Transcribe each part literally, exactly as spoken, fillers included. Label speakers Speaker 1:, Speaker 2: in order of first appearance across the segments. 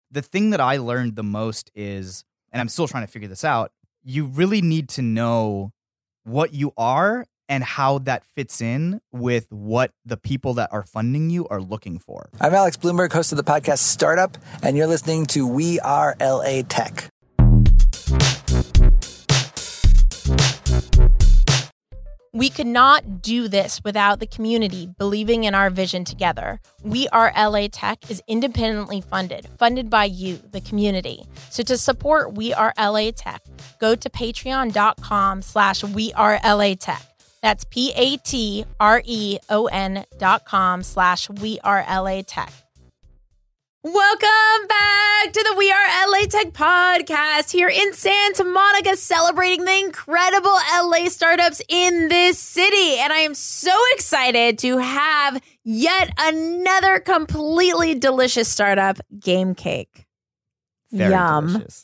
Speaker 1: the thing that I learned the most is, and I'm still trying to figure this out, you really need to know what you are and how that fits in with what the people that are funding you are looking for.
Speaker 2: I'm Alex Bloomberg, host of the podcast Startup, and you're listening to We Are L A Tech.
Speaker 3: We could not do this without the community believing in our vision together. We Are L A Tech is independently funded, funded by you, the community. So to support We Are L A Tech, go to patreon.com slash We Are L A Tech. That's P-A-T-R-E-O-N dot com slash We Are L A Tech. Welcome back to the We Are L A Tech podcast here in Santa Monica, celebrating the incredible L A startups in this city. And I am so excited to have yet another completely delicious startup, Game Cake.
Speaker 1: Very
Speaker 3: Yum.
Speaker 1: delicious.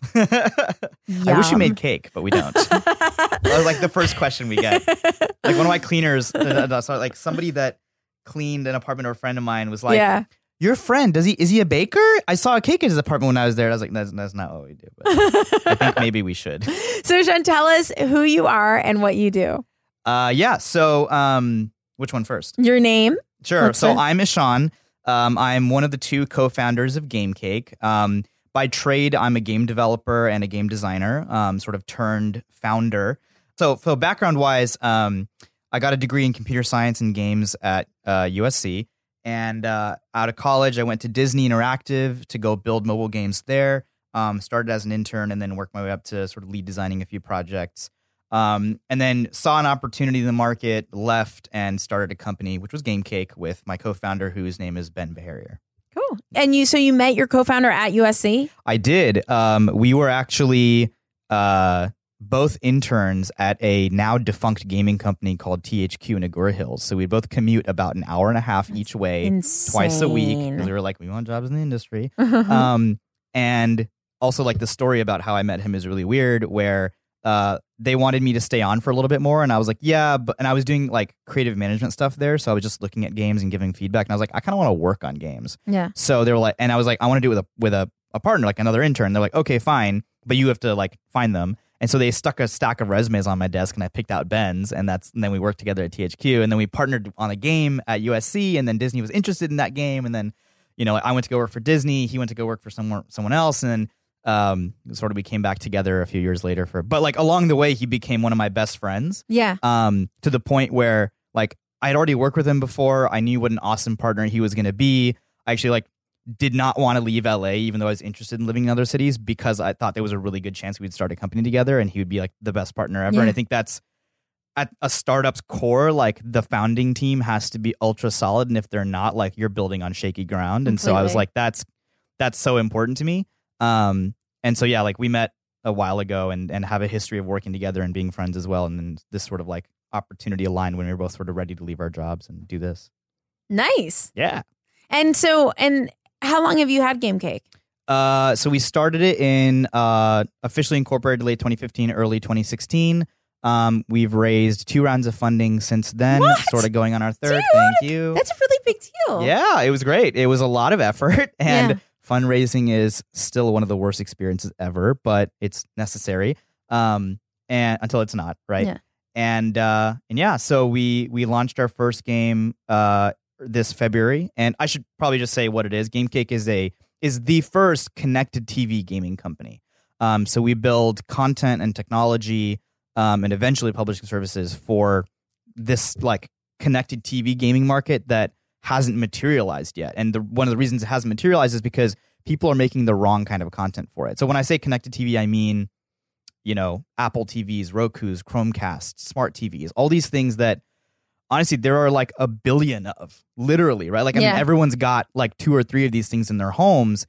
Speaker 1: I wish we made cake, but we don't. That was like the first question we get. Like one of my cleaners, uh, so like somebody that cleaned an apartment or a friend of mine was like,
Speaker 3: Yeah.
Speaker 1: your friend, does he is he a baker? I saw a cake in his apartment when I was there. And I was like, that's, that's not what we do. But I think maybe we should.
Speaker 3: So, Sean, tell us who you are and what you do.
Speaker 1: Uh, yeah. So, um, which one first?
Speaker 3: Your name.
Speaker 1: Sure.
Speaker 3: Let's
Speaker 1: so
Speaker 3: start.
Speaker 1: I'm Ishan. Um, I'm one of the two co-founders of Game Cake. Um, by trade, I'm a game developer and a game designer, um, sort of turned founder. So, so background-wise, um, I got a degree in computer science and games at uh, U S C. And uh, out of college, I went to Disney Interactive to go build mobile games there. Um, started as an intern and then worked my way up to sort of lead designing a few projects. Um, and then saw an opportunity in the market, left, and started a company, which was Game Cake, with my co-founder, whose name is Ben Baharier.
Speaker 3: Cool. And you, so you met your co-founder at U S C?
Speaker 1: I did. Um, we were actually uh, both interns at a now defunct gaming company called T H Q in Agoura Hills. So we both commute about an hour and a half each way,
Speaker 3: Insane.
Speaker 1: twice a week. Because we were like, we want jobs in the industry. um, and also, like, the story about how I met him is really weird, where uh, they wanted me to stay on for a little bit more. And I was like, yeah. But, and I was doing like creative management stuff there. So I was just looking at games and giving feedback. And I was like, I kind of want to work on games.
Speaker 3: Yeah.
Speaker 1: So they were like, and I was like, I want to do it with a, with a, a partner, like another intern. They're like, okay, fine. But you have to like find them. And so they stuck a stack of resumes on my desk, and I picked out Ben's, and that's and then we worked together at T H Q, and then we partnered on a game at U S C, and then Disney was interested in that game, and then, you know, I went to go work for Disney, he went to go work for someone someone else, and then um, sort of we came back together a few years later for, but like along the way, he became one of my best friends.
Speaker 3: Yeah.
Speaker 1: Um, to the point where like I had already worked with him before, I knew what an awesome partner he was going to be. I actually like did not want to leave L A, even though I was interested in living in other cities, because I thought there was a really good chance we'd start a company together and he would be like the best partner ever.
Speaker 3: Yeah.
Speaker 1: And I think that's at a startup's core, like the founding team has to be ultra solid. And if they're not, like you're building on shaky ground. And so I was
Speaker 3: Completely.
Speaker 1: like, that's, that's so important to me. Um, and so, yeah, like we met a while ago and, and have a history of working together and being friends as well. And then this sort of like opportunity aligned when we were both sort of ready to leave our jobs and do this.
Speaker 3: Nice.
Speaker 1: Yeah.
Speaker 3: And so, and how long have you had Game Cake?
Speaker 1: Uh, so we started it in uh, officially incorporated late twenty fifteen, early twenty sixteen. Um, we've raised two rounds of funding since then,
Speaker 3: What?
Speaker 1: sort of going on our third.
Speaker 3: Dude,
Speaker 1: Thank you.
Speaker 3: That's a really big deal.
Speaker 1: Yeah, it was great. It was a lot of effort, and
Speaker 3: Yeah.
Speaker 1: fundraising is still one of the worst experiences ever, but it's necessary. Um, and until it's not, right?
Speaker 3: Yeah.
Speaker 1: And uh, and yeah, so we we launched our first game uh this February, and I should probably just say what it is. Game Cake is a is the first connected T V gaming company. Um, so we build content and technology, um, and eventually publishing services for this like connected T V gaming market that hasn't materialized yet. And the, one of the reasons it hasn't materialized is because people are making the wrong kind of content for it. So when I say connected T V, I mean, you know, Apple T Vs, Roku's, Chromecasts, smart T Vs, all these things that honestly there are like a billion of, literally, right? Like I
Speaker 3: Yeah.
Speaker 1: mean, everyone's got like two or three of these things in their homes,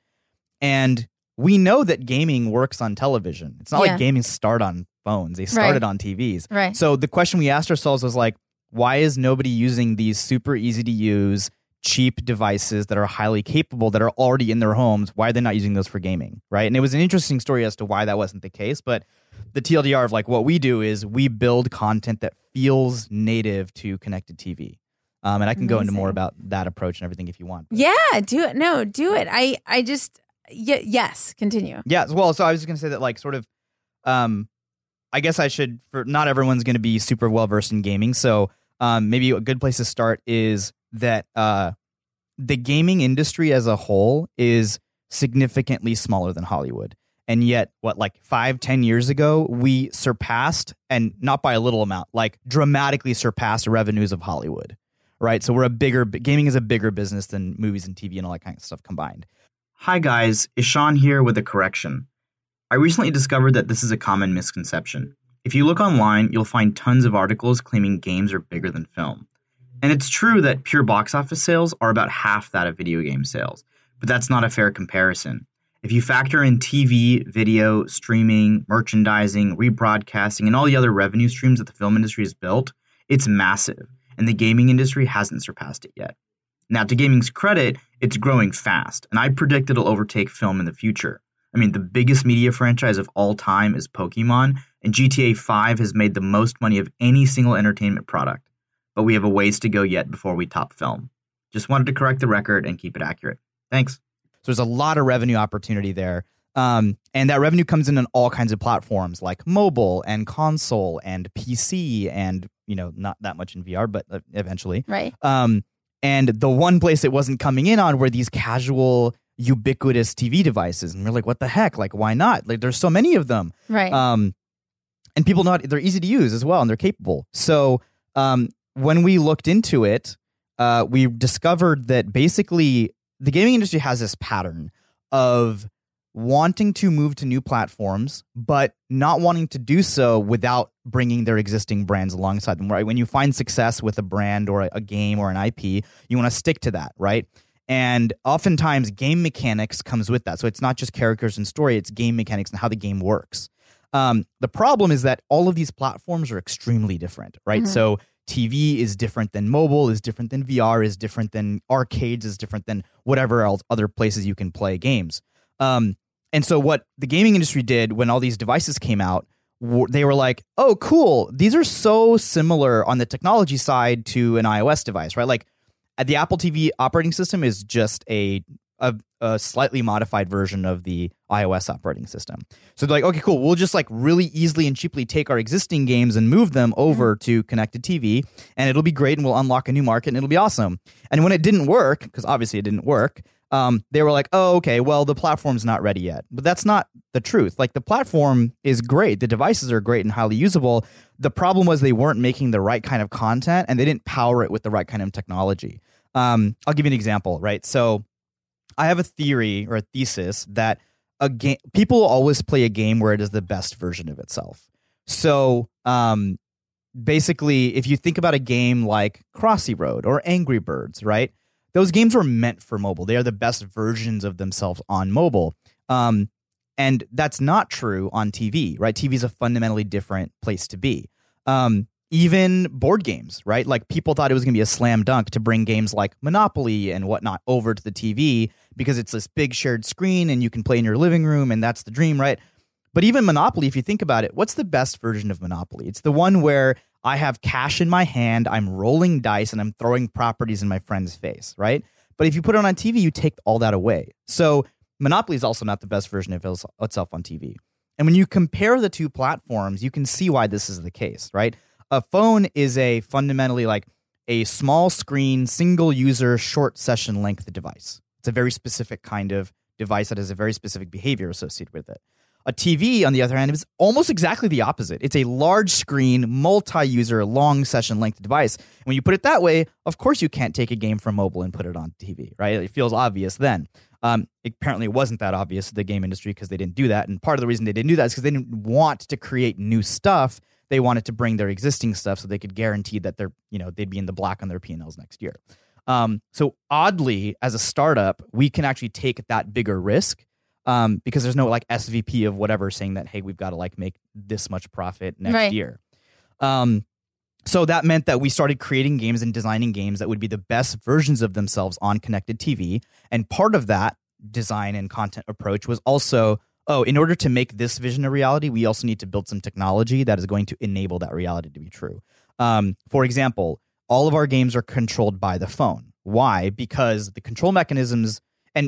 Speaker 1: and we know that gaming works on television. It's not
Speaker 3: Yeah.
Speaker 1: like gaming start on phones; they started on T Vs.
Speaker 3: Right.
Speaker 1: So the question we asked ourselves was like, why is nobody using these super easy to use, cheap devices that are highly capable, that are already in their homes? Why are they not using those for gaming, right? And it was an interesting story as to why that wasn't the case. But the T L D R of like what we do is we build content that feels native to connected T V. Um, and I can go into more
Speaker 3: Amazing.
Speaker 1: about that approach and everything if you want.
Speaker 3: Yeah, do it. No, do it. I, I just,
Speaker 4: y- yes, continue.
Speaker 1: Yeah, well, so I was just going to say that, like, sort of, um, I guess I should, for not everyone's going to be super well-versed in gaming, so um, maybe a good place to start is that uh, the gaming industry as a whole is significantly smaller than Hollywood. And yet, what, like five, ten years ago, we surpassed, and not by a little amount, like dramatically surpassed revenues of Hollywood, right? So we're a bigger, gaming is a bigger business than movies and T V and all that kind of stuff combined.
Speaker 5: Hi guys, Ishan here with a correction. I recently discovered that this is a common misconception. If you look online, you'll find tons of articles claiming games are bigger than film. And it's true that pure box office sales are about half that of video game sales, but that's not a fair comparison. If you factor in T V, video, streaming, merchandising, rebroadcasting, and all the other revenue streams that the film industry has built, it's massive, and the gaming industry hasn't surpassed it yet. Now, to gaming's credit, it's growing fast, and I predict it'll overtake film in the future. I mean, the biggest media franchise of all time is Pokemon, and G T A five has made the most money of any single entertainment product. But we have a ways to go yet before we top film. Just wanted to correct the record and keep it accurate. Thanks.
Speaker 1: So there's a lot of revenue opportunity there. Um, and that revenue comes in on all kinds of platforms like mobile and console and P C and, you know, not that much in V R, but uh, eventually.
Speaker 3: Right.
Speaker 1: Um, and the one place it wasn't coming in on were these casual, ubiquitous T V devices. And we're like, what the heck? Like, why not? Like, there's so many of them.
Speaker 3: Right.
Speaker 1: Um, and people know they're easy to use as well, and they're capable. So um, when we looked into it, uh, we discovered that basically the gaming industry has this pattern of wanting to move to new platforms, but not wanting to do so without bringing their existing brands alongside them, right? When you find success with a brand or a, a game or an I P, you want to stick to that, right? And oftentimes game mechanics comes with that. So it's not just characters and story, it's game mechanics and how the game works. Um, the problem is that all of these platforms are extremely different, right? Mm-hmm. So T V is different than mobile, is different than V R, is different than arcades, is different than whatever else other places you can play games. Um, and so what the gaming industry did when all these devices came out, w- they were like, oh, cool. These are so similar on the technology side to an iOS device, right? Like uh, the Apple T V operating system is just a, a a slightly modified version of the iOS operating system. So they're like, okay, cool. We'll just like really easily and cheaply take our existing games and move them over mm-hmm. to connected T V, and it'll be great, and we'll unlock a new market, and it'll be awesome. And when it didn't work, because obviously it didn't work, um, they were like, oh, okay, well, the platform's not ready yet. But that's not the truth. Like, the platform is great. The devices are great and highly usable. The problem was they weren't making the right kind of content, and they didn't power it with the right kind of technology. Um, I'll give you an example, right? So I have a theory or a thesis that a game people always play a game where it is the best version of itself. So um, basically, if you think about a game like Crossy Road or Angry Birds, right? Those games were meant for mobile. They are the best versions of themselves on mobile. Um, and that's not true on T V, right? T V is a fundamentally different place to be. Um, Even board games, right? Like, people thought it was going to be a slam dunk to bring games like Monopoly and whatnot over to the T V because it's this big shared screen and you can play in your living room, and that's the dream, right? But even Monopoly, if you think about it, what's the best version of Monopoly? It's the one where I have cash in my hand, I'm rolling dice, and I'm throwing properties in my friend's face, right? But if you put it on T V, you take all that away. So Monopoly is also not the best version of itself on T V. And when you compare the two platforms, you can see why this is the case, right? A phone is a fundamentally like a small screen, single user, short session length device. It's a very specific kind of device that has a very specific behavior associated with it. A T V, on the other hand, is almost exactly the opposite. It's a large screen, multi-user, long session length device. When you put it that way, of course you can't take a game from mobile and put it on T V, right? It feels obvious then. Um, it, apparently it wasn't that obvious to the game industry because they didn't do that. And part of the reason they didn't do that is because they didn't want to create new stuff. They wanted to bring their existing stuff so they could guarantee that they're, you know, they'd be in the black on their P and Ls next year. Um, so oddly, as a startup, we can actually take that bigger risk um, because there's no like S V P of whatever saying that, hey, we've got to like make this much profit next
Speaker 3: right.
Speaker 1: year. Um, so that meant that we started creating games and designing games that would be the best versions of themselves on connected T V. And part of that design and content approach was also, oh, in order to make this vision a reality, we also need to build some technology that is going to enable that reality to be true. Um, for example, all of our games are controlled by the phone. Why? Because the control mechanisms, and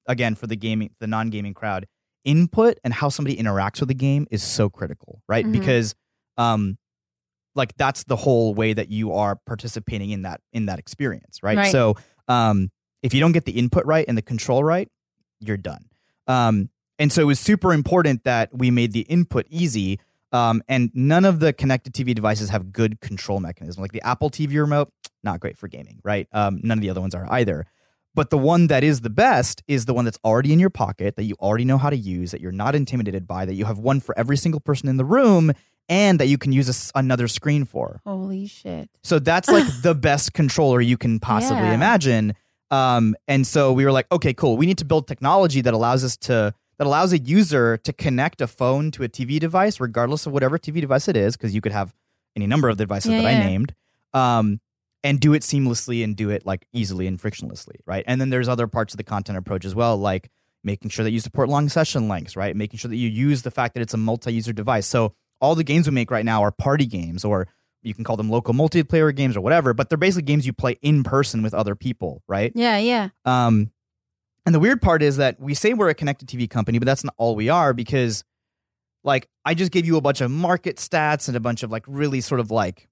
Speaker 1: again, for the gaming, the non-gaming crowd, input and how somebody interacts with the game is so critical, right?
Speaker 4: Mhm.
Speaker 1: Because, um, like that's the whole way that you are participating in that in that experience, right?
Speaker 4: Right.
Speaker 1: So, um, if you don't get the input right and the control right, you're done. Um, and so it was super important that we made the input easy. Um, and none of the connected T V devices have good control mechanism. Like the Apple T V remote, not great for gaming, right? Um, none of the other ones are either. But the one that is the best is the one that's already in your pocket, that you already know how to use, that you're not intimidated by, that you have one for every single person in the room, and that you can use a s another screen for.
Speaker 4: Holy shit.
Speaker 1: So that's like the best controller you can possibly
Speaker 4: Yeah.
Speaker 1: imagine. Um, and so we were like, okay, cool. We need to build technology that allows us to that allows a user to connect a phone to a T V device, regardless of whatever T V device it is, because you could have any number of devices
Speaker 4: Yeah,
Speaker 1: that
Speaker 4: yeah.
Speaker 1: I named, um, and do it seamlessly and do it like easily and frictionlessly, right? And then there's other parts of the content approach as well, like making sure that you support long session lengths, right? Making sure that you use the fact that it's a multi-user device. So all the games we make right now are party games, or you can call them local multiplayer games or whatever, but they're basically games you play in person with other people, right?
Speaker 4: Yeah, yeah.
Speaker 1: Um, and the weird part is that we say we're a connected T V company, but that's not all we are, because like I just gave you a bunch of market stats and a bunch of like really sort of like,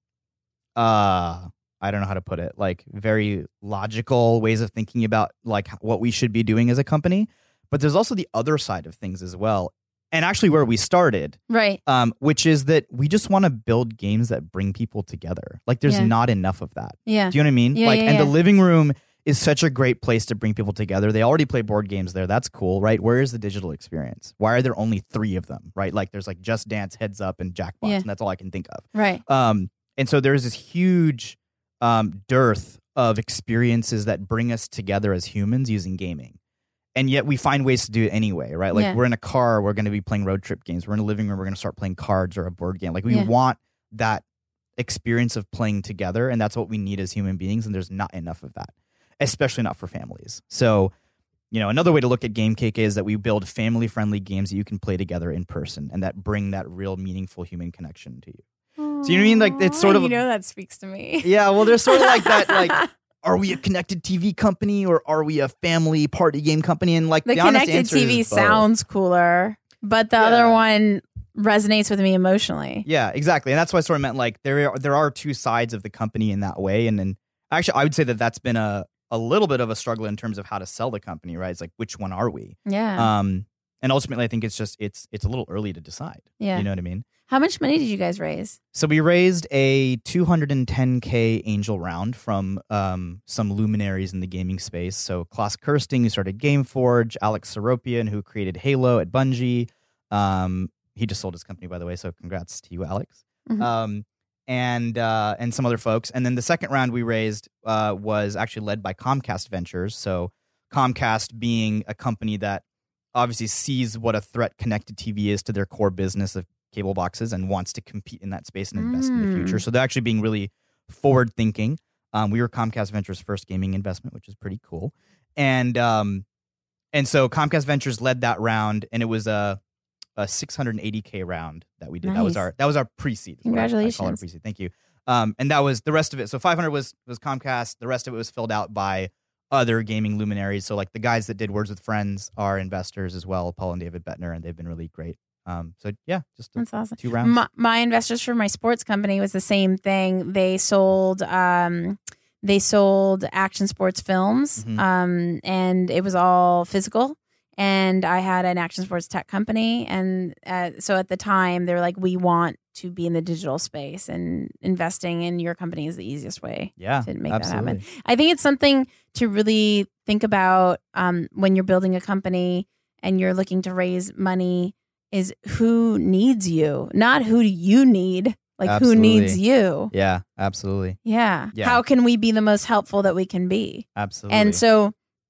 Speaker 1: uh, I don't know how to put it, like very logical ways of thinking about like what we should be doing as a company. But there's also the other side of things as well. And actually where we started,
Speaker 4: Right.
Speaker 1: um, which is that we just want to build games that bring people together. Like there's
Speaker 4: Yeah.
Speaker 1: not enough of that.
Speaker 4: Yeah.
Speaker 1: Do you know what I mean?
Speaker 4: Yeah,
Speaker 1: like,
Speaker 4: yeah,
Speaker 1: and the
Speaker 4: yeah.
Speaker 1: living room is such a great place to bring people together. They already play board games there. That's cool, right? Where is the digital experience? Why are there only three of them, right? Like there's like Just Dance, Heads Up, and Jackbox,
Speaker 4: Yeah.
Speaker 1: and that's all I can think of.
Speaker 4: Right.
Speaker 1: Um, and so there's this huge um, dearth of experiences that bring us together as humans using gaming. And yet we find ways to do it anyway, right? Like
Speaker 4: Yeah.
Speaker 1: we're in a car, we're going to be playing road trip games. We're in a living room, we're going to start playing cards or a board game. Like we
Speaker 4: Yeah.
Speaker 1: want that experience of playing together, and that's what we need as human beings, and there's not enough of that, especially not for families. So, you know, another way to look at Game Cake is that we build family-friendly games that you can play together in person and that bring that real meaningful human connection to you. So you know what I mean? Like it's sort of
Speaker 4: you know that speaks to me.
Speaker 1: yeah, well, there's sort of like that, like, are we a connected T V company or are we a family party game company? And like
Speaker 4: the
Speaker 1: the, honest
Speaker 4: connected
Speaker 1: answer
Speaker 4: T V
Speaker 1: is both.
Speaker 4: sounds cooler, but the
Speaker 1: Yeah.
Speaker 4: other one resonates with me emotionally.
Speaker 1: Yeah, exactly, and that's why I sort of meant like there are there are two sides of the company in that way, and then actually I would say that that's been a a little bit of a struggle in terms of how to sell the company, right? It's like which one are we?
Speaker 4: Yeah.
Speaker 1: Um, and ultimately, I think it's just it's it's a little early to decide.
Speaker 4: Yeah.
Speaker 1: You know what I mean?
Speaker 4: How much money did you guys raise?
Speaker 1: So we raised a two hundred ten K angel round from um, some luminaries in the gaming space. So Klaus Kirsting, who started GameForge, Alex Seropian, who created Halo at Bungie. Um, he just sold his company, by the way, so congrats to you, Alex.
Speaker 4: Mhm.
Speaker 1: Um, and uh, and some other folks. And then the second round we raised uh, was actually led by Comcast Ventures. So Comcast being a company that obviously sees what a threat connected T V is to their core business of cable boxes and wants to compete in that space and invest in the
Speaker 4: Mm.
Speaker 1: future. So they're actually being really forward thinking. Um, we were Comcast Ventures' first gaming investment, which is pretty cool. And um, and so Comcast Ventures led that round, and it was a a six hundred eighty K round that we did. That was
Speaker 4: Nice.
Speaker 1: our that was our pre-seed. is what I- I call it,
Speaker 4: Congratulations.
Speaker 1: pre-seed. Thank you. Um, and that was the rest of it. So five hundred was was Comcast. The rest of it was filled out by other gaming luminaries. So like the guys that did Words with Friends are investors as well, Paul and David Bettner, and they've been really great. Um, so yeah, just a-
Speaker 4: That's awesome.
Speaker 1: two rounds.
Speaker 4: My, my investors for my sports company was the same thing. They sold um they sold action sports films.
Speaker 1: Mhm.
Speaker 4: Um and it was all physical. And I had an action sports tech company, and uh, so at the time they were like, we want to be in the digital space, and investing in your company is the easiest way
Speaker 1: yeah,
Speaker 4: to make
Speaker 1: absolutely.
Speaker 4: that happen. I think it's something to really think about um, when you're building a company and you're looking to raise money, is who needs you, not who do you need, like
Speaker 1: Absolutely.
Speaker 4: who needs you.
Speaker 1: Yeah, absolutely.
Speaker 4: Yeah.
Speaker 1: Yeah.
Speaker 4: How can we be the most helpful that we can be?
Speaker 1: Absolutely.
Speaker 4: And so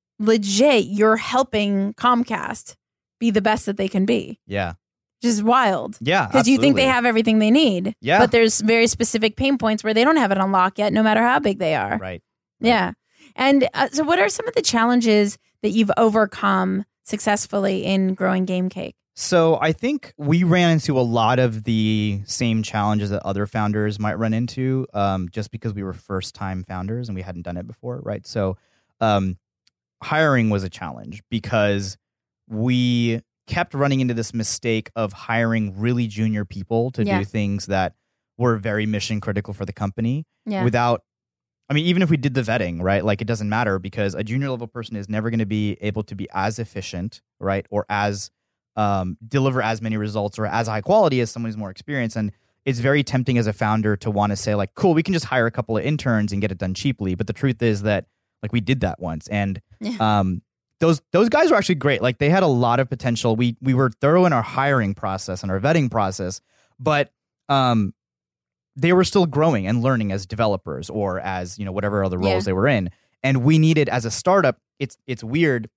Speaker 4: legit, you're helping Comcast be the best that they can be.
Speaker 1: yeah.
Speaker 4: Which is wild.
Speaker 1: Yeah.
Speaker 4: Because you think they
Speaker 1: absolutely.
Speaker 4: have everything they need.
Speaker 1: Yeah.
Speaker 4: But there's very specific pain points where they don't have it on lock yet, no matter how big they are.
Speaker 1: Right.
Speaker 4: Yeah. And uh, so, what are some of the challenges that you've overcome successfully in growing Game Cake?
Speaker 1: So I think we ran into a lot of the same challenges that other founders might run into, um, just because we were first time founders and we hadn't done it before, right? So um, hiring was a challenge because we kept running into this mistake of hiring really junior people to
Speaker 4: Yeah.
Speaker 1: do things that were very mission critical for the company
Speaker 4: Yeah.
Speaker 1: without, I mean, even if we did the vetting, right? Like it doesn't matter because a junior level person is never going to be able to be as efficient, right? Or as, um, deliver as many results or as high quality as someone who's more experienced. And it's very tempting as a founder to want to say like, cool, we can just hire a couple of interns and get it done cheaply. But the truth is that like we did that once. And,
Speaker 4: Yeah.
Speaker 1: um, those those guys were actually great. Like they had a lot of potential. We we were thorough in our hiring process and our vetting process, but um, they were still growing and learning as developers or as, you know, whatever other roles
Speaker 4: Yeah.
Speaker 1: they were in. And we needed, as a startup, it's it's weird.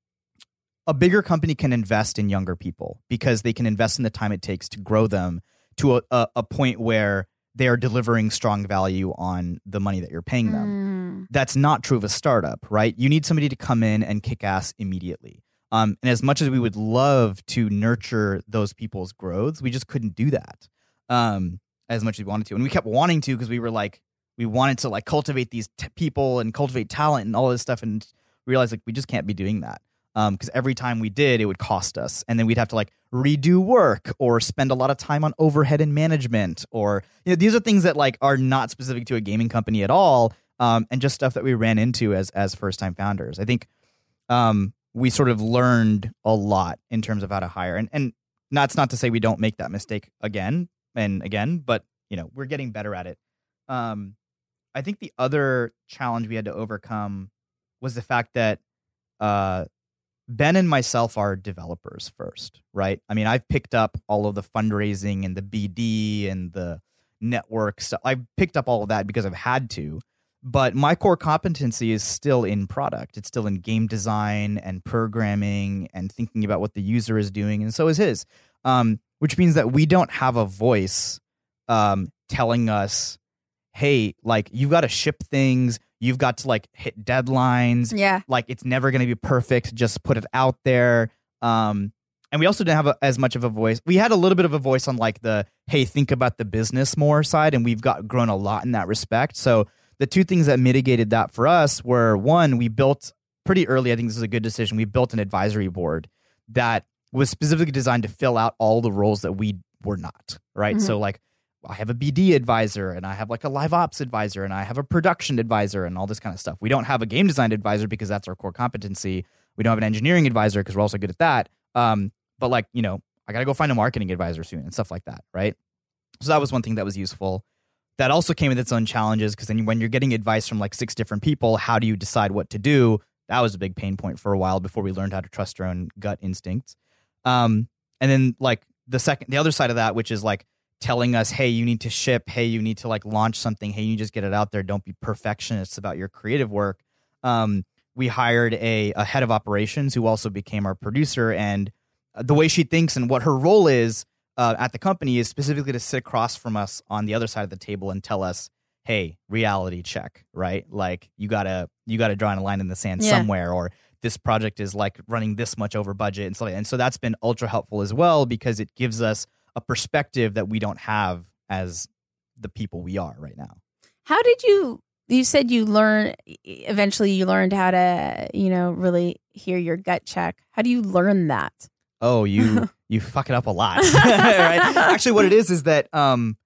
Speaker 1: A bigger company can invest in younger people because they can invest in the time it takes to grow them to a, a, a point where they are delivering strong value on the money that you're paying them.
Speaker 4: Mm.
Speaker 1: That's not true of a startup, right? You need somebody to come in and kick ass immediately. Um, and as much as we would love to nurture those people's growths, we just couldn't do that um, as much as we wanted to. And we kept wanting to because we were like, we wanted to like cultivate these t- people and cultivate talent and all this stuff, and realized like we just can't be doing that. Because um, every time we did, it would cost us. And then we'd have to like redo work or spend a lot of time on overhead and management. Or, you know, these are things that like are not specific to a gaming company at all. Um, and just stuff that we ran into as as first time founders. I think um, we sort of learned a lot in terms of how to hire. And, and that's not to say we don't make that mistake again and again, but, you know, we're getting better at it. Um, I think the other challenge we had to overcome was the fact that uh, Ben and myself are developers first, right? I mean, I've picked up all of the fundraising and the B D and the network stuff. I've picked up all of that because I've had to, but my core competency is still in product. It's still in game design and programming and thinking about what the user is doing, and so is his, um, which means that we don't have a voice um, telling us, hey, like, you've got to ship things. You've got to like hit deadlines.
Speaker 4: Yeah.
Speaker 1: Like it's never going to be perfect. Just put it out there. Um, and we also didn't have a, as much of a voice. We had a little bit of a voice on like the, hey, think about the business more side. And we've got grown a lot in that respect. So the two things that mitigated that for us were, one, we built pretty early. I think this is a good decision. We built an advisory board that was specifically designed to fill out all the roles that we were not. Right.
Speaker 4: Mhm.
Speaker 1: So like, I have a B D advisor and I have like a live ops advisor and I have a production advisor and all this kind of stuff. We don't have a game design advisor because that's our core competency. We don't have an engineering advisor because we're also good at that. Um, but like, you know, I got to go find a marketing advisor soon and stuff like that. Right. So that was one thing that was useful. That also came with its own challenges because then when you're getting advice from like six different people, how do you decide what to do? That was a big pain point for a while before we learned how to trust our own gut instincts. Um, and then like the second, the other side of that, which is like, telling us, hey, you need to ship, hey, you need to like launch something, hey, you just get it out there, don't be perfectionists about your creative work. Um, we hired a, a head of operations who also became our producer, and the way she thinks and what her role is uh, at the company is specifically to sit across from us on the other side of the table and tell us, hey, reality check, right? Like you gotta you gotta draw a line in the sand
Speaker 4: Yeah.
Speaker 1: somewhere, or this project is like running this much over budget and stuff like that. And so that's been ultra helpful as well because it gives us a perspective that we don't have as the people we are right now.
Speaker 4: How did you, you said you learn, eventually you learned how to, you know, really hear your gut check. How do you learn that?
Speaker 1: Oh, you you fuck it up a lot. Right? Actually, what it is is that um,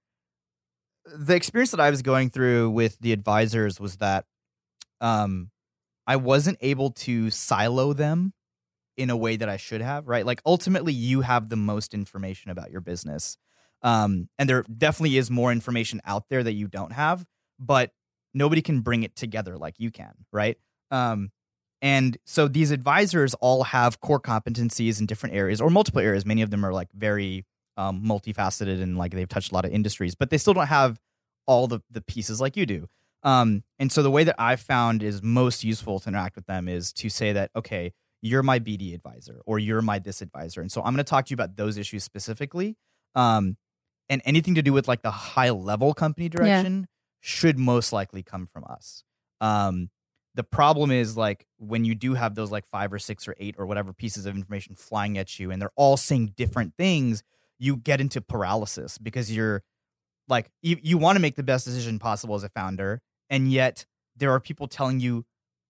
Speaker 1: the experience that I was going through with the advisors was that um, I wasn't able to silo them in a way that I should have, right? Like ultimately you have the most information about your business. Um, and there definitely is more information out there that you don't have, but nobody can bring it together like you can, right? Um, and so these advisors all have core competencies in different areas or multiple areas. Many of them are like very um, multifaceted and like they've touched a lot of industries, but they still don't have all the, the pieces like you do. Um, and so the way that I've found is most useful to interact with them is to say that, okay, you're my B D advisor or you're my this advisor. And so I'm going to talk to you about those issues specifically. Um, and anything to do with like the high level company direction should most likely come from us. Um, the problem is like when you do have those like five or six or eight or whatever pieces of information flying at you and they're all saying different things, you get into paralysis because you're like, you, you want to make the best decision possible as a founder. And yet there are people telling you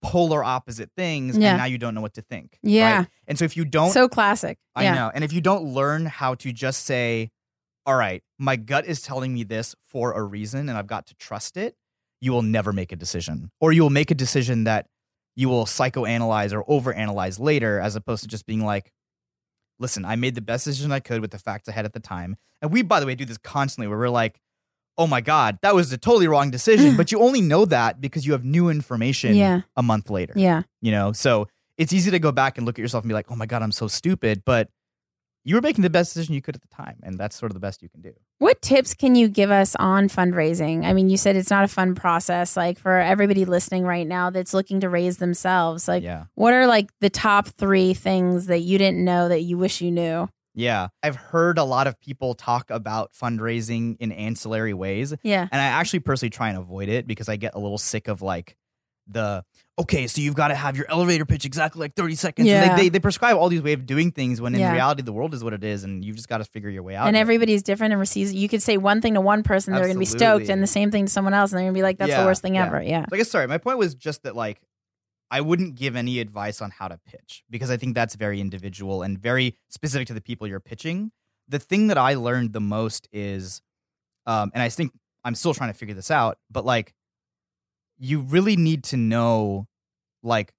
Speaker 1: polar opposite things,
Speaker 4: Yeah.
Speaker 1: and now you don't know what to think.
Speaker 4: Yeah.
Speaker 1: right? And so if you don't,
Speaker 4: So classic.
Speaker 1: I
Speaker 4: yeah.
Speaker 1: know, and if you don't learn how to just say, "All right, my gut is telling me this for a reason, and I've got to trust it," you will never make a decision, or you will make a decision that you will psychoanalyze or overanalyze later, as opposed to just being like, "Listen, I made the best decision I could with the facts I had at the time." And we, by the way, do this constantly, where we're like, "Oh my God, that was a totally wrong decision," but you only know that because you have new information
Speaker 4: Yeah.
Speaker 1: a month later.
Speaker 4: Yeah.
Speaker 1: You know, so it's easy to go back and look at yourself and be like, "Oh my God, I'm so stupid," but you were making the best decision you could at the time, and that's sort of the best you can do.
Speaker 4: What tips can you give us on fundraising? I mean, you said it's not a fun process. Like for everybody listening right now that's looking to raise themselves, like
Speaker 1: Yeah.
Speaker 4: what are like the top three things that you didn't know that you wish you knew?
Speaker 1: Yeah. I've heard a lot of people talk about fundraising in ancillary ways,
Speaker 4: Yeah.
Speaker 1: and I actually personally try and avoid it because I get a little sick of like the, okay, so you've got to have your elevator pitch exactly like thirty seconds. And
Speaker 4: Yeah.
Speaker 1: they, they, they prescribe all these ways of doing things when in
Speaker 4: Yeah.
Speaker 1: reality the world is what it is, and you've just got to figure your way out.
Speaker 4: And
Speaker 1: of it.
Speaker 4: everybody's different and receives. You could say one thing to one person, they're going to be stoked,
Speaker 1: Absolutely.
Speaker 4: and the same thing to someone else, and they're going to be like, "That's the
Speaker 1: Yeah,
Speaker 4: worst thing
Speaker 1: yeah.
Speaker 4: ever." Yeah.
Speaker 1: So I guess, sorry, my point was just that, like, I wouldn't give any advice on how to pitch because I think that's very individual and very specific to the people you're pitching. The thing that I learned the most is, um, and I think I'm still trying to figure this out, but like, you really need to know, like,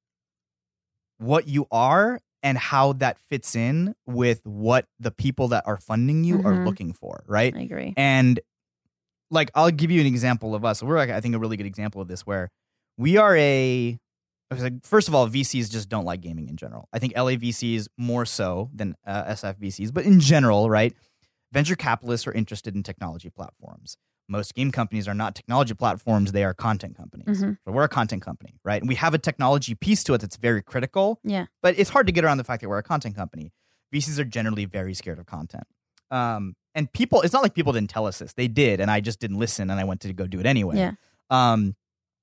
Speaker 1: what you are and how that fits in with what the people that are funding you are
Speaker 4: Mhm.
Speaker 1: looking for, right?
Speaker 4: I agree.
Speaker 1: And like, I'll give you an example of us. We're, like, I think, a really good example of this, where we are a. I was like, first of all, V Cs just don't like gaming in general. I think L A V Cs more so than uh, S F V Cs, but in general, right? Venture capitalists are interested in technology platforms. Most game companies are not technology platforms; they are content companies.
Speaker 4: Mhm.
Speaker 1: So we're a content company, right? And we have a technology piece to it that's very critical.
Speaker 4: Yeah.
Speaker 1: But it's hard to get around the fact that we're a content company. V Cs are generally very scared of content. Um, and people, it's not like people didn't tell us this. They did, and I just didn't listen, and I went to go do it anyway.
Speaker 4: Yeah.
Speaker 1: Um,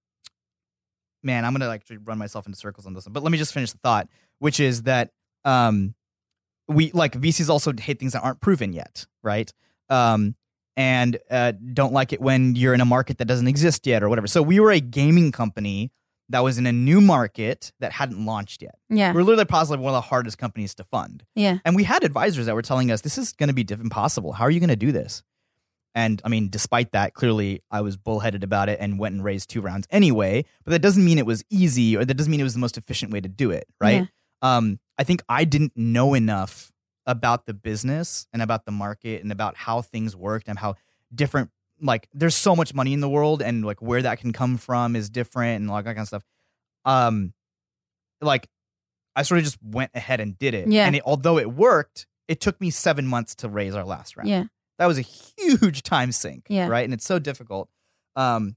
Speaker 1: man, I'm going to like run myself into circles on this one. But let me just finish the thought, which is that um, we, like, V Cs also hate things that aren't proven yet, right? Um, and uh, don't like it when you're in a market that doesn't exist yet or whatever. So we were a gaming company that was in a new market that hadn't launched yet.
Speaker 4: Yeah.
Speaker 1: We're literally possibly one of the hardest companies to fund.
Speaker 4: Yeah.
Speaker 1: And we had advisors that were telling us, this is going to be diff- impossible. How are you going to do this? And I mean, despite that, clearly I was bullheaded about it and went and raised two rounds anyway. But that doesn't mean it was easy, or that doesn't mean it was the most efficient way to do it, right? Um, I think I didn't know enough about the business and about the market and about how things worked and how different, like, there's so much money in the world, and like where that can come from is different and like that kind of stuff. Um, like, I sort of just went ahead and did it.
Speaker 4: Yeah.
Speaker 1: And it, although it worked, it took me seven months to raise our last round.
Speaker 4: Yeah.
Speaker 1: That was a huge time sink,
Speaker 4: Yeah.
Speaker 1: right? And it's so difficult. Um,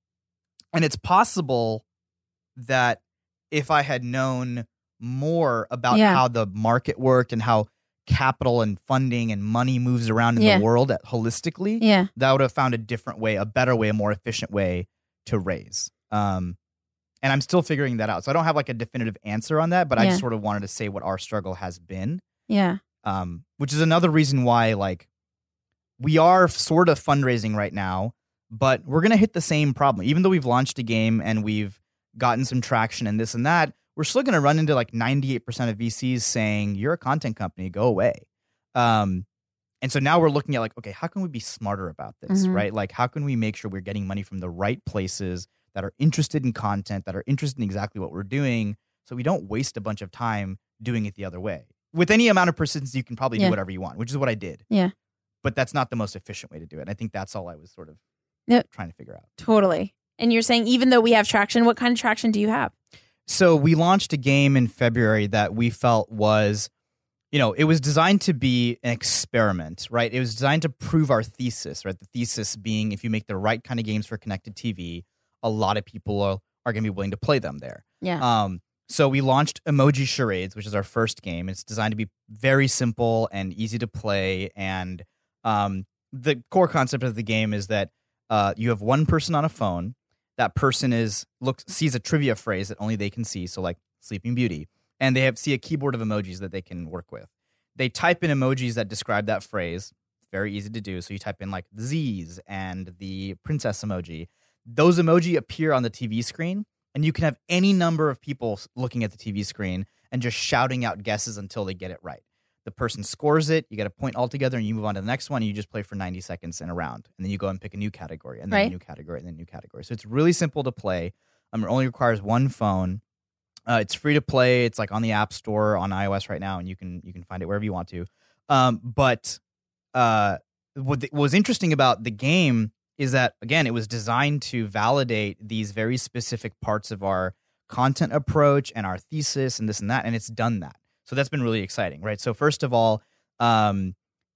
Speaker 1: and it's possible that if I had known more about
Speaker 4: Yeah.
Speaker 1: how the market worked and how capital and funding and money moves around in
Speaker 4: Yeah.
Speaker 1: the world at, holistically,
Speaker 4: Yeah.
Speaker 1: that would have found a different way, a better way, a more efficient way to raise. Um, and I'm still figuring that out. So I don't have like a definitive answer on that, but I
Speaker 4: Yeah.
Speaker 1: just sort of wanted to say what our struggle has been.
Speaker 4: Yeah.
Speaker 1: Um, which is another reason why, like, we are sort of fundraising right now, but we're going to hit the same problem. Even though we've launched a game and we've gotten some traction and this and that, we're still going to run into like ninety-eight percent of V Cs saying, you're a content company, go away. Um, and so now we're looking at like, okay, how can we be smarter about this,
Speaker 4: Mhm.
Speaker 1: right? Like, how can we make sure we're getting money from the right places that are interested in content, that are interested in exactly what we're doing, so we don't waste a bunch of time doing it the other way. With any amount of persistence, you can probably
Speaker 4: Yeah.
Speaker 1: do whatever you want, which is what I did.
Speaker 4: Yeah.
Speaker 1: But that's not the most efficient way to do it. And I think that's all I was sort of
Speaker 4: Yep.
Speaker 1: trying to figure out.
Speaker 4: Totally. And you're saying even though we have traction, what kind of traction do you have?
Speaker 1: So we launched a game in February that we felt was, you know, it was designed to be an experiment, right? It was designed to prove our thesis, right? The thesis being, if you make the right kind of games for connected T V, a lot of people are, are going to be willing to play them there.
Speaker 4: Yeah.
Speaker 1: Um, so we launched Emoji Charades, which is our first game. It's designed to be very simple and easy to play. And um, the core concept of the game is that uh, you have one person on a phone. That person is looks sees a trivia phrase that only they can see, so like Sleeping Beauty, and they have see a keyboard of emojis that they can work with. They type in emojis that describe that phrase. It's very easy to do. So you type in like the Z's and the princess emoji. Those emoji appear on the T V screen, and you can have any number of people looking at the T V screen and just shouting out guesses until they get it right. The person scores it, you get a point altogether, and you move on to the next one, and you just play for ninety seconds in a round. And then you go and pick a new category, and then
Speaker 4: Right.
Speaker 1: a new category, and then a new category. So it's really simple to play. Um, it only requires one phone. Uh, it's free to play. It's like on the App Store on iOS right now, and you can you can find it wherever you want to. Um, but uh, what, the, what was interesting about the game is that, again, it was designed to validate these very specific parts of our content approach and our thesis and this and that, and it's done that. So that's been really exciting, right? So first of all, um,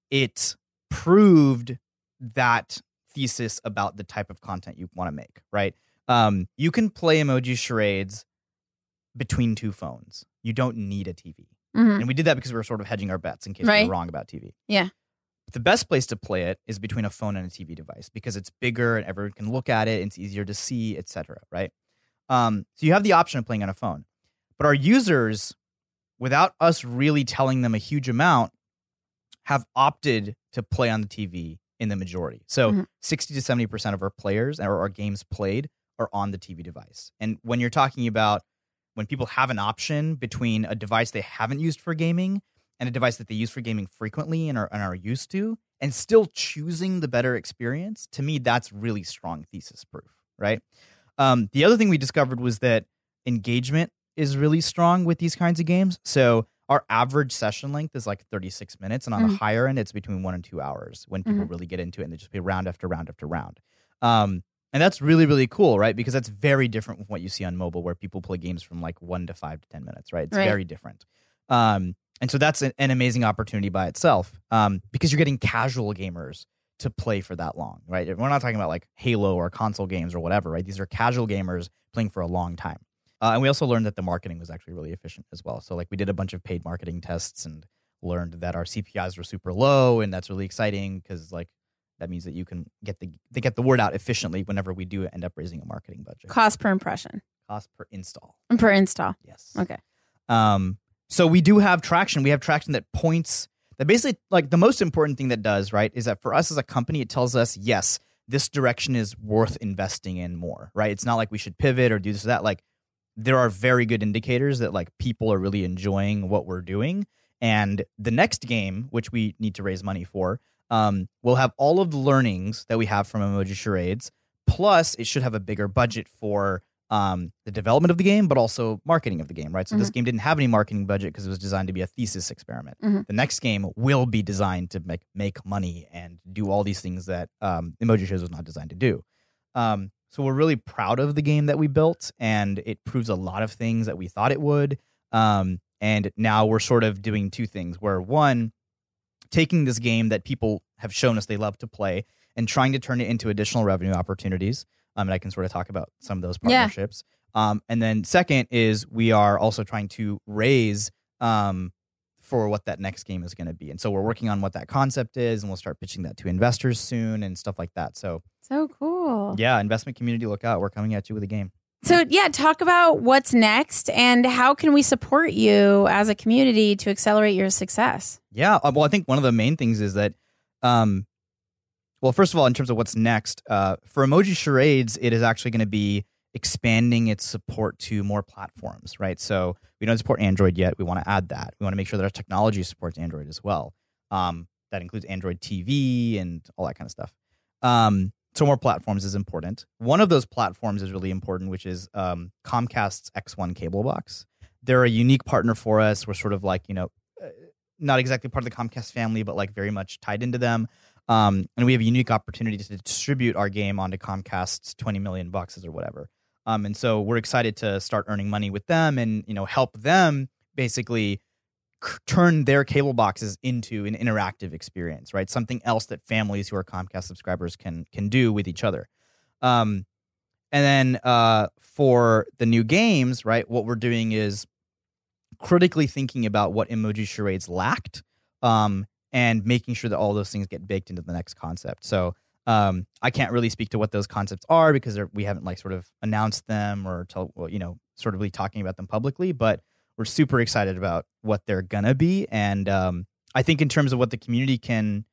Speaker 1: it proved that thesis about the type of content you want to make, right? Um, you can play emoji charades between two phones. You don't need a T V.
Speaker 4: Mhm.
Speaker 1: And we did that because we were sort of hedging our bets in case we
Speaker 4: Right.
Speaker 1: were wrong about T V.
Speaker 4: Yeah.
Speaker 1: The best place to play it is between a phone and a T V device because it's bigger and everyone can look at it and it's easier to see, et cetera, right? Um, so you have the option of playing on a phone. But our users, without us really telling them a huge amount, have opted to play on the T V in the majority. So
Speaker 4: Mhm.
Speaker 1: sixty to seventy percent of our players or our games played are on the T V device. And when you're talking about when people have an option between a device they haven't used for gaming and a device that they use for gaming frequently and are, and are used to, and still choosing the better experience, to me, that's really strong thesis proof, right? Um, the other thing we discovered was that engagement is really strong with these kinds of games. So our average session length is like thirty-six minutes, and on the
Speaker 4: Mhm.
Speaker 1: higher end, it's between one and two hours when people
Speaker 4: Mhm.
Speaker 1: really get into it and they just play round after round after round. Um, and that's really, really cool, right? Because that's very different from what you see on mobile, where people play games from like one to five to ten minutes, right? It's
Speaker 4: Right.
Speaker 1: very different. Um, and so that's an, an amazing opportunity by itself, um, because you're getting casual gamers to play for that long, right? We're not talking about like Halo or console games or whatever, right? These are casual gamers playing for a long time. Uh, and we also learned that the marketing was actually really efficient as well. So like we did a bunch of paid marketing tests and learned that our C P Is were super low, and that's really exciting because like that means that you can get the they get the word out efficiently whenever we do end up raising a marketing budget.
Speaker 4: Cost per impression.
Speaker 1: Cost per install.
Speaker 4: Per install.
Speaker 1: Yes.
Speaker 4: Okay.
Speaker 1: Um, so we do have traction. We have traction that points that basically, like, the most important thing that does, right, is that for us as a company, it tells us, yes, this direction is worth investing in more, right? It's not like we should pivot or do this or that. Like, there are very good indicators that, like, people are really enjoying what we're doing. And the next game, which we need to raise money for, um, will have all of the learnings that we have from Emoji Charades. Plus, it should have a bigger budget for um, the development of the game, but also marketing of the game, right? So this game didn't have any marketing budget because it was designed to be a thesis experiment.
Speaker 4: Mhm.
Speaker 1: The next game will be designed to make make money and do all these things that um, Emoji Charades was not designed to do. Um, so we're really proud of the game that we built, and it proves a lot of things that we thought it would. Um, and now we're sort of doing two things, where one, taking this game that people have shown us they love to play and trying to turn it into additional revenue opportunities. Um, and I can sort of talk about some of those
Speaker 4: Yeah.
Speaker 1: partnerships. Um, and then second is we are also trying to raise um, for what that next game is going to be. And so we're working on what that concept is, and we'll start pitching that to investors soon and stuff like that. So
Speaker 4: So cool.
Speaker 1: yeah, investment community, look out. We're coming at you with a game.
Speaker 4: So yeah, talk about what's next and how can we support you as a community to accelerate your success?
Speaker 1: Yeah. uh, Well, I think one of the main things is that, um, well, first of all, in terms of what's next, uh, for Emoji Charades, it is actually going to be expanding its support to more platforms, right? So we don't support Android yet. We want to add that. We want to make sure that our technology supports Android as well. Um, that includes Android T V and all that kind of stuff. Um, so more platforms is important. One of those platforms is really important, which is um, Comcast's X one cable box. They're a unique partner for us. We're sort of like, you know, uh, not exactly part of the Comcast family, but like very much tied into them. Um, and we have a unique opportunity to distribute our game onto Comcast's twenty million boxes or whatever. Um, and so we're excited to start earning money with them and, you know, help them basically c- turn their cable boxes into an interactive experience, right? Something else that families who are Comcast subscribers can can do with each other. Um, and then uh, for the new games, right, what we're doing is critically thinking about what Emoji Charades lacked, um, and making sure that all those things get baked into the next concept. So um, I can't really speak to what those concepts are because we haven't like sort of announced them or tell, well, you know, sort of really talking about them publicly, but we're super excited about what they're gonna be. And um, I think in terms of what the community can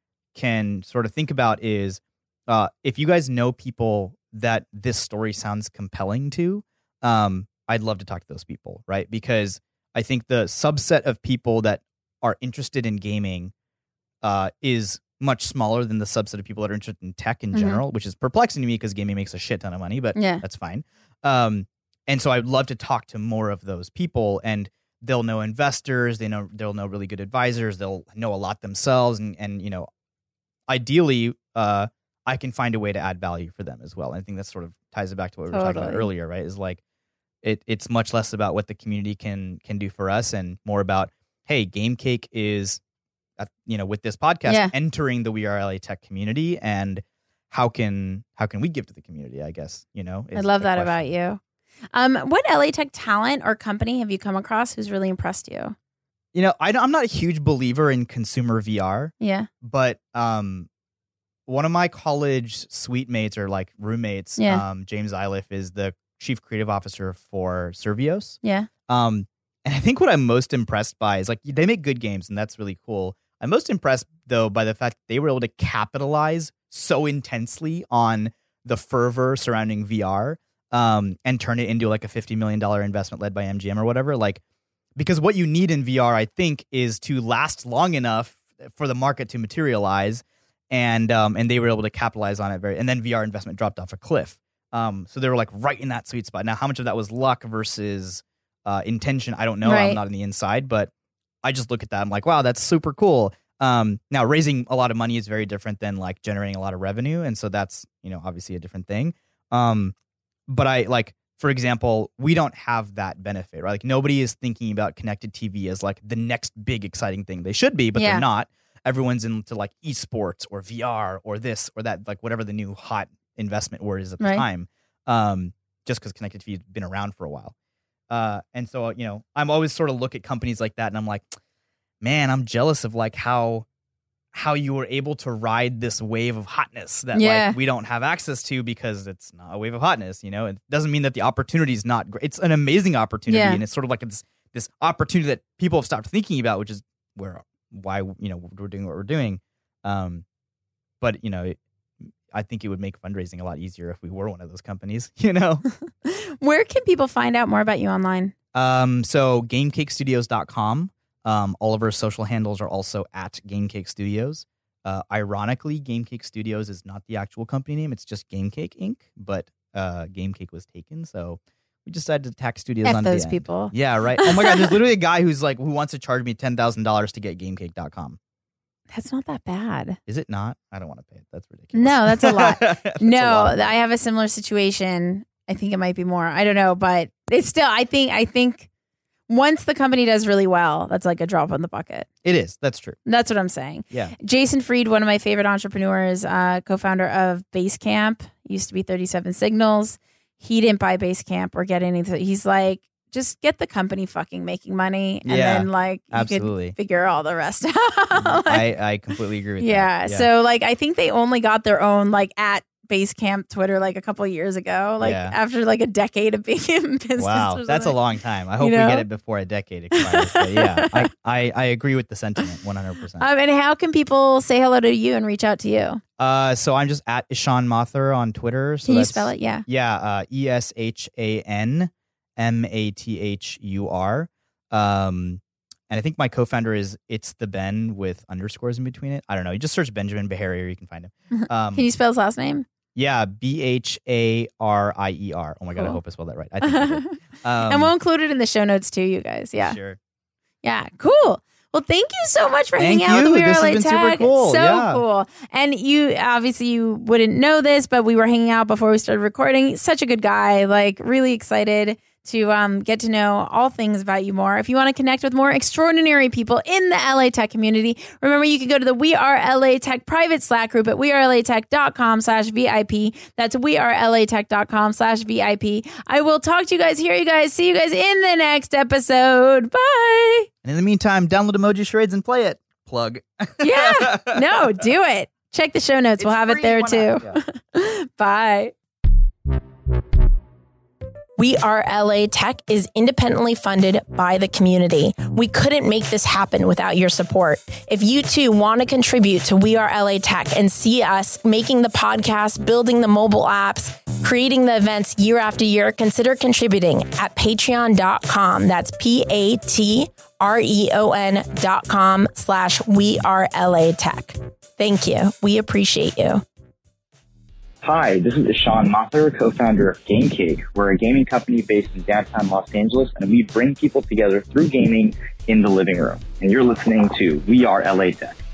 Speaker 1: can sort of think about is uh, if you guys know people that this story sounds compelling to, um, I'd love to talk to those people, right? Because I think the subset of people that are interested in gaming uh, is much smaller than the subset of people that are interested in tech in
Speaker 4: Mhm.
Speaker 1: general, which is perplexing to me because gaming makes a shit ton of money, but
Speaker 4: Yeah.
Speaker 1: that's fine. Um, and so I'd love to talk to more of those people, and they'll know investors, they know they'll know really good advisors, they'll know a lot themselves, and and you know, ideally, uh, I can find a way to add value for them as well. And I think that sort of ties it back to what we were talking about
Speaker 4: Totally.
Speaker 1: earlier, right? Is like it it's much less about what the community can can do for us, and more about, hey, GameCake is, uh, you know, with this podcast
Speaker 4: Yeah.
Speaker 1: entering the We Are L A Tech community, and how can how can we give to the community? I guess, you know.
Speaker 4: I
Speaker 1: is
Speaker 4: love
Speaker 1: the
Speaker 4: that
Speaker 1: question.
Speaker 4: about you. Um, what L A Tech talent or company have you come across who's really impressed you?
Speaker 1: You know, I, don't- I'm not a huge believer in consumer V R,
Speaker 4: Yeah.
Speaker 1: but um, one of my college suite mates or like roommates,
Speaker 4: Yeah.
Speaker 1: um, James Iliff, is the chief creative officer for Survios.
Speaker 4: Yeah.
Speaker 1: Um, and I think what I'm most impressed by is like they make good games, and that's really cool. I'm most impressed though by the fact that they were able to capitalize so intensely on the fervor surrounding V R, um, and turn it into like a fifty million dollars investment led by M G M or whatever. Like, because what you need in V R, I think, is to last long enough for the market to materialize, and um, and they were able to capitalize on it very. And then V R investment dropped off a cliff. Um, so they were like right in that sweet spot. Now, how much of that was luck versus uh, intention? I don't know.
Speaker 4: Right.
Speaker 1: I'm not on the inside, but I just look at that. I'm like, wow, that's super cool. Um, now, raising a lot of money is very different than like generating a lot of revenue, and so that's, you know, obviously a different thing. Um, but I like, for example, we don't have that benefit, right? Like nobody is thinking about connected T V as like the next big exciting thing. They should be, but
Speaker 4: Yeah.
Speaker 1: they're not. Everyone's into like esports or V R or this or that, like whatever the new hot investment word is at the
Speaker 4: Right.
Speaker 1: time. Um, just because connected T V has been around for a while. Uh, and so, you know, I'm always sort of look at companies like that and I'm like, man, I'm jealous of like how how you were able to ride this wave of hotness that
Speaker 4: Yeah.
Speaker 1: like we don't have access to because it's not a wave of hotness. You know, it doesn't mean that the opportunity is not great. It's an amazing opportunity,
Speaker 4: Yeah.
Speaker 1: and it's sort of like this this opportunity that people have stopped thinking about, which is where why you know we're doing what we're doing. Um, but you know, it, I think it would make fundraising a lot easier if we were one of those companies. You know.
Speaker 4: Where can people find out more about you online?
Speaker 1: Um, so gamecake studios dot com. Um, all of our social handles are also at GameCake Studios. Uh, ironically, GameCake Studios is not the actual company name. It's just GameCake Incorporated, but uh, GameCake was taken. So we decided to tack studios
Speaker 4: F
Speaker 1: on
Speaker 4: those
Speaker 1: the end.
Speaker 4: people.
Speaker 1: Yeah, right. Oh my God, there's literally a guy who's like, who wants to charge me ten thousand dollars to get gamecake dot com.
Speaker 4: That's not that bad.
Speaker 1: Is it not? I don't want to pay it. That's ridiculous.
Speaker 4: No, that's a lot.
Speaker 1: That's a
Speaker 4: No,
Speaker 1: lot of money.
Speaker 4: I have a similar situation. I think it might be more. I don't know, but it's still, I think, I think once the company does really well, that's like a drop in the bucket.
Speaker 1: It is. That's true.
Speaker 4: That's what I'm saying.
Speaker 1: Yeah.
Speaker 4: Jason Fried, one of my favorite entrepreneurs, uh, co-founder of Basecamp, used to be thirty-seven Signals. He didn't buy Basecamp or get anything. He's like, just get the company fucking making money, and
Speaker 1: Yeah,
Speaker 4: then like you
Speaker 1: absolutely.
Speaker 4: could figure all the rest out. Like,
Speaker 1: I, I completely agree with
Speaker 4: yeah,
Speaker 1: that.
Speaker 4: So like I think they only got their own like at Basecamp Twitter like a couple of years ago, like
Speaker 1: Yeah.
Speaker 4: after like a decade of being in business.
Speaker 1: Wow,
Speaker 4: or
Speaker 1: that's a
Speaker 4: something.
Speaker 1: long time. I hope
Speaker 4: You
Speaker 1: we
Speaker 4: know?
Speaker 1: get it before a decade expires. But yeah, I, I, I agree with the sentiment one hundred percent.
Speaker 4: Um, and how can people say hello to you and reach out to you?
Speaker 1: Uh, so I'm just at Ishan Mathur on Twitter. So
Speaker 4: Can you
Speaker 1: that's-
Speaker 4: spell it? Yeah.
Speaker 1: Yeah, uh, E S H A N M A T H U R. Um, and I think my co-founder is It's the Ben with underscores in between it. I don't know. You just search Benjamin Baharier, you can find him. Um,
Speaker 4: Can you spell his last name?
Speaker 1: yeah, B H A R I E R. Oh my God, I
Speaker 4: Cool.
Speaker 1: hope I spelled that right. I think I did. Um,
Speaker 4: and we'll include it in the show notes too, you guys. Yeah.
Speaker 1: Sure.
Speaker 4: Yeah. Cool. Well, thank you so much for
Speaker 1: Thank
Speaker 4: hanging out with
Speaker 1: you.
Speaker 4: We Are
Speaker 1: This has
Speaker 4: L A
Speaker 1: been super
Speaker 4: Tech.
Speaker 1: cool.
Speaker 4: So
Speaker 1: Yeah.
Speaker 4: cool. And you obviously you wouldn't know this, but we were hanging out before we started recording. Such a good guy. Like really excited to um, get to know all things about you more. If you want to connect with more extraordinary people in the L A Tech community, remember you can go to the We Are L A Tech private Slack group at wearelatech.com slash VIP. That's wearelatech.com slash VIP. I will talk to you guys, hear you guys, see you guys in the next episode. Bye.
Speaker 1: And in the meantime, download Emoji Charades and play it. Plug.
Speaker 4: Yeah. No, do it. Check the show notes.
Speaker 1: It's
Speaker 4: we'll have
Speaker 1: free.
Speaker 4: it there
Speaker 1: Why
Speaker 4: too.
Speaker 1: not?
Speaker 4: Bye.
Speaker 3: We Are L A Tech is independently funded by the community. We couldn't make this happen without your support. If you too want to contribute to We Are L A Tech and see us making the podcast, building the mobile apps, creating the events year after year, consider contributing at patreon dot com. That's P A T R E O N dot com slash We Are L A Tech. Thank you. We appreciate you.
Speaker 6: Hi, this is Ishan Mathur, co-founder of GameCake. We're a gaming company based in downtown Los Angeles, and we bring people together through gaming in the living room. And you're listening to We Are L A Tech.